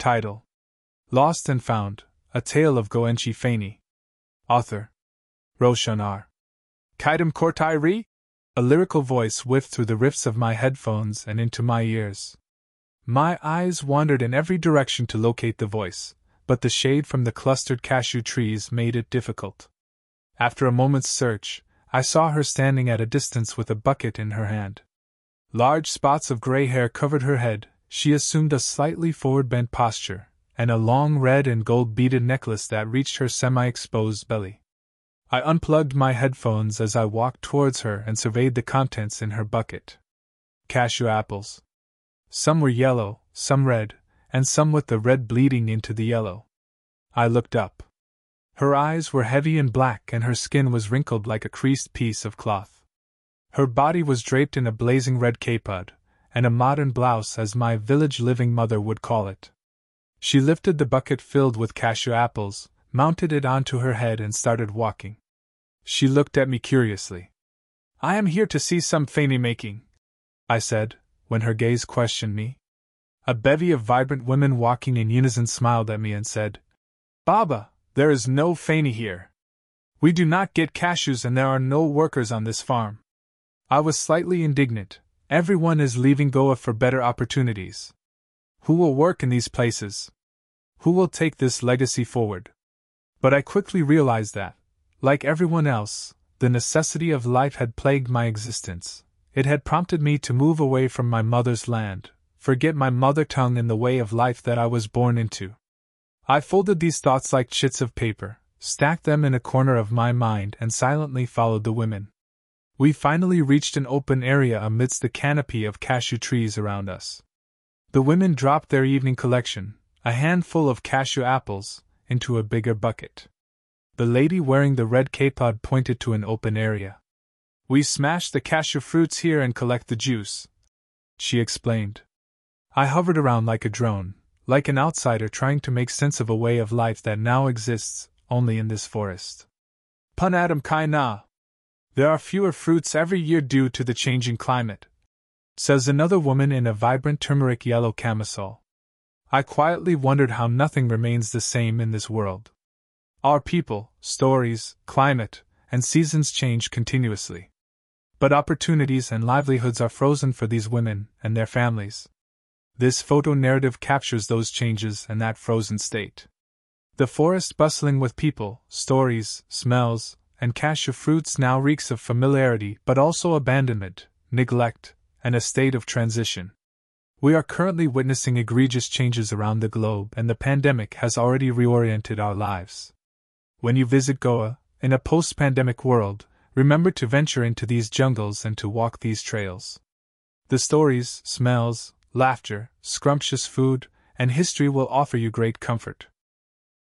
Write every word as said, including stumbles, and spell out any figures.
Title: Lost and Found, A Tale of Goenchi Fani. Author: Roshan R. Kaidam Kortai Ri? A lyrical voice whiffed through the rifts of my headphones and into my ears. My eyes wandered in every direction to locate the voice, but the shade from the clustered cashew trees made it difficult. After a moment's search, I saw her standing at a distance with a bucket in her hand. Large spots of gray hair covered her head. She assumed a slightly forward-bent posture, and a long red and gold-beaded necklace that reached her semi-exposed belly. I unplugged my headphones as I walked towards her and surveyed the contents in her bucket. Cashew apples. Some were yellow, some red, and some with the red bleeding into the yellow. I looked up. Her eyes were heavy and black, and her skin was wrinkled like a creased piece of cloth. Her body was draped in a blazing red kapad, and a modern blouse, as my village living mother would call it. She lifted the bucket filled with cashew apples, mounted it onto her head, and started walking. She looked at me curiously. "I am here to see some Fani making," I said, when her gaze questioned me. A bevy of vibrant women walking in unison smiled at me and said, "Baba, there is no Fani here. We do not get cashews and there are no workers on this farm." I was slightly indignant. Everyone is leaving Goa for better opportunities. Who will work in these places? Who will take this legacy forward? But I quickly realized that, like everyone else, the necessity of life had plagued my existence. It had prompted me to move away from my mother's land, forget my mother tongue and the way of life that I was born into. I folded these thoughts like chits of paper, stacked them in a corner of my mind, and silently followed the women. We finally reached an open area amidst the canopy of cashew trees around us. The women dropped their evening collection, a handful of cashew apples, into a bigger bucket. The lady wearing the red kapad pointed to an open area. "We smash the cashew fruits here and collect the juice," she explained. I hovered around like a drone, like an outsider trying to make sense of a way of life that now exists only in this forest. "Pun Adam Kai Na. There are fewer fruits every year due to the changing climate," says another woman in a vibrant turmeric yellow camisole. I quietly wondered how nothing remains the same in this world. Our people, stories, climate, and seasons change continuously. But opportunities and livelihoods are frozen for these women and their families. This photo narrative captures those changes and that frozen state. The forest bustling with people, stories, smells, and cashew fruits now reeks of familiarity but also abandonment, neglect, and a state of transition. We are currently witnessing egregious changes around the globe, and the pandemic has already reoriented our lives. When you visit Goa, in a post-pandemic world, remember to venture into these jungles and to walk these trails. The stories, smells, laughter, scrumptious food, and history will offer you great comfort.